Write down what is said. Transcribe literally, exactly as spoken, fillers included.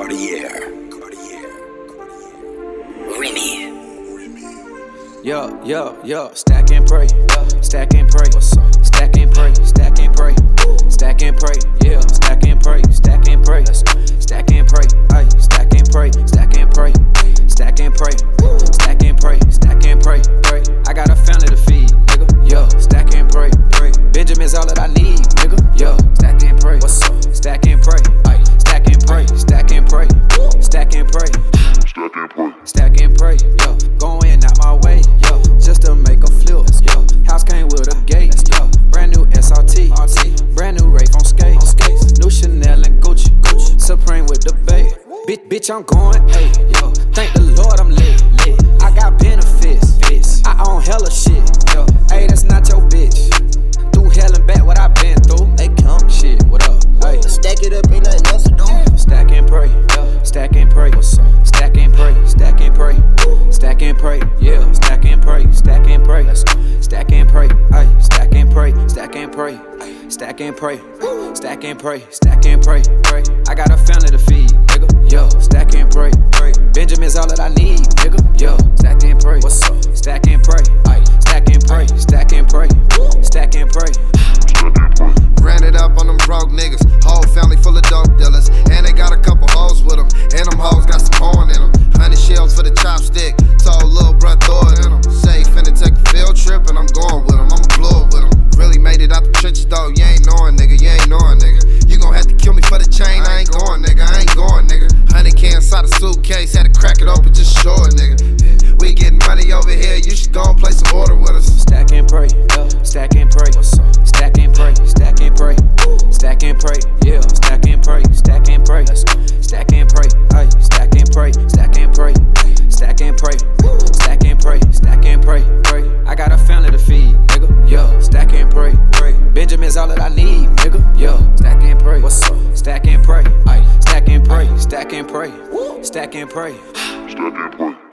Cartier. Cartier. Remy. Yo, yo, yo, stack and pray, stack and pray, stack and pray, stack and pray, stack and pray, yeah, stack and pray, stack and pray, stack and pray, ay, stack and pray, stack and pray, stack and pray, stack and pray, stack and pray, pray. I got a family to feed, nigga, yo, stack and pray, pray. Benjamin's all that I need, nigga, yo, stack and pray, what's up? Stack and pray, ay, stack and pray, stack and pray, stack and pray, Stack and pray, stack and pray, yo, going out my way, yo, just to make a flip, yo. House came with a gate, yo. Brand new S R T, brand new Wraith on skates, new Chanel and Gucci, Supreme with the bay. Bitch, bitch, I'm going, hey, yo. Thank the Lord I'm lit, lit. I got benefits, fits. I own hella shit, yo. Hey, that's not your bitch. Through hell and back, what I been through. Hey, come, shit, what up? Hey, Stack it up, ain't nothing else to do. stack and pray, stack and pray, stack and pray, stack and pray, stack and pray, yeah, stack and pray, stack and pray, stack and pray, ay, stack and pray, stack and pray, stack and pray, stack and pray, stack and pray, pray. I got a family to feed, nigga, yo, stack and pray, pray. Benjamin's all that I need, nigga, yo, stack and pray, what's up? Stack and pray, ay, stack and pray, stack and pray, stack and pray. stack and pray, Ran it up on them broke niggas, whole family full of dope dealers, and they got a couple hoes with them, and them hoes got some corn in them. Honey shells for the chopstick, told lil' bruh throw it in them. Say finna take a field trip and I'm going with them, I'ma blow it with them. Really made it out the trenches though, you ain't knowing nigga, you ain't knowing nigga. You gon' have to kill me for the chain, I ain't going nigga, I ain't going nigga. Honey can inside a suitcase, had to crack it open just show it nigga. We getting money over here, you should go and place an order with us. Stack and pray, stack and pray, stack and pray, stack and pray, stack and pray, yeah, stack and pray, stack and pray, stack and pray, ay, stack and pray, stack and pray, stack and pray, stack and pray, stack and pray, pray. I got a family to feed, nigga, yo, stack and pray, pray. Benjamin's all that I need, nigga, yo, stack and pray, what's up? Stack and pray, ay, stack and pray, stack and pray, stack and pray. stack and pray.